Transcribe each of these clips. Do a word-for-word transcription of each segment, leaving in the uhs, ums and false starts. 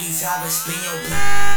sabe, spin your block.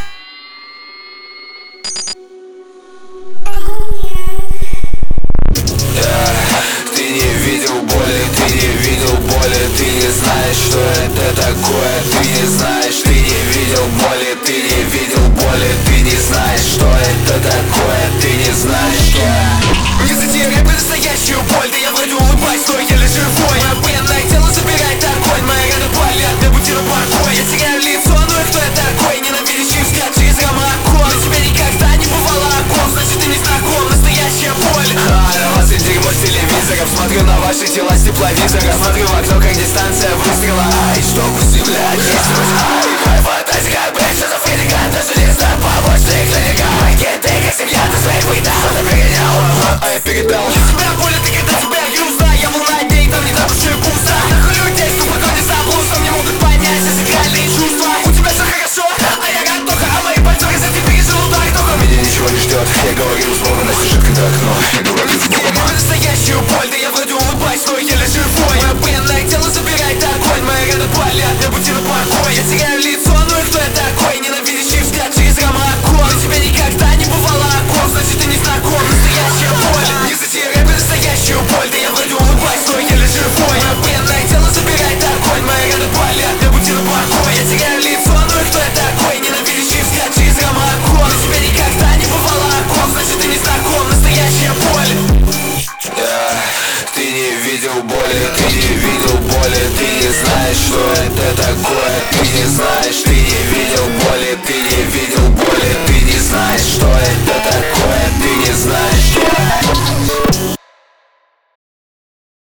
Ты не видел боли, ты не видел боли, ты не знаешь, что это такое. Ты не знаешь, ты не видел боли, ты не видел боли, ты не знаешь, что это такое. Ты не знаешь, что... Не затеряй настоящую боль, да я вроде улыбаюсь, но я лишь живой. Мое пьяное тело забирает огонь, мои раны болят, на пути на покой. Я теряю лицо, ну и кто я такой? Ненавидящий взгляд через рамы окон. На тебе никогда не бывало окон, значит ты не знаком, настоящая боль. А на вас и дерьмо с телевизоров, смотрю на ваши тела с тепловизора. Смотрю в окно, как дистанция выстрела. Ай, чтобы земля чистилась. Ай, моя фантазия как бред, шизофреника. Даже не знаю, помощник клиника. Мои ты как семья, ты своих выдал. Кто-то перенял, а я передал. Тебя болит, и когда тебя грустно, я волна дней, там не так уж и пусто. Нахуй людей, что покой не заблудством, не могут понять все сакральные чувства. У тебя все хорошо, а я как только, а мои пальцы из ты пережил удар только. Меня ничего не ждет, я говорил с Богом, настежит когда окно. Я говорил с Богом. Настоящую боль, да я вроде улыбаюсь, но я лишь живой. Мое пьяное тело забирает огонь, мои раны болят, на пути на покой. Я теряю лицо, ну и кто я такой? Ненавидящий взгляд через рамы окон. На тебе никогда не бывало окон, значит ты не знаком, настоящая боль. Не затеряй настоящую боль, да я вроде улыбаюсь, но я лишь живой. Мое пьяное тело забирает огонь, мои раны болят, на пути на покой. Я теряю лицо, ну и кто я такой? Ненавидящий взгляд через рамы окон. На тебе никогда не бывало окон, значит ты не знаком, настоящая боль. Ты не видел боли, ты не видел боли, ты не знаешь, что это такое. Ты не знаешь, ты не видел боли, ты не видел боли, ты не знаешь, что это